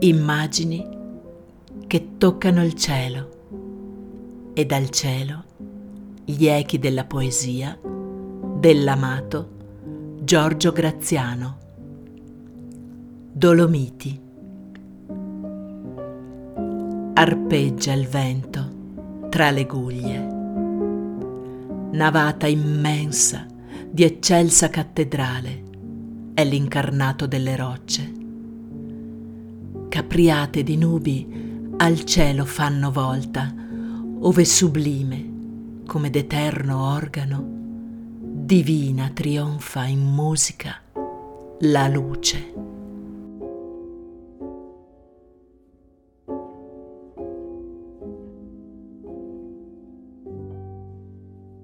Immagini che toccano il cielo e dal cielo gli echi della poesia dell'amato Giorgio Graziano. Dolomiti. Arpeggia il vento tra le guglie, navata immensa di eccelsa cattedrale è l'incarnato delle rocce. Capriate di nubi al cielo fanno volta, ove sublime, come d'eterno organo, divina trionfa in musica la luce.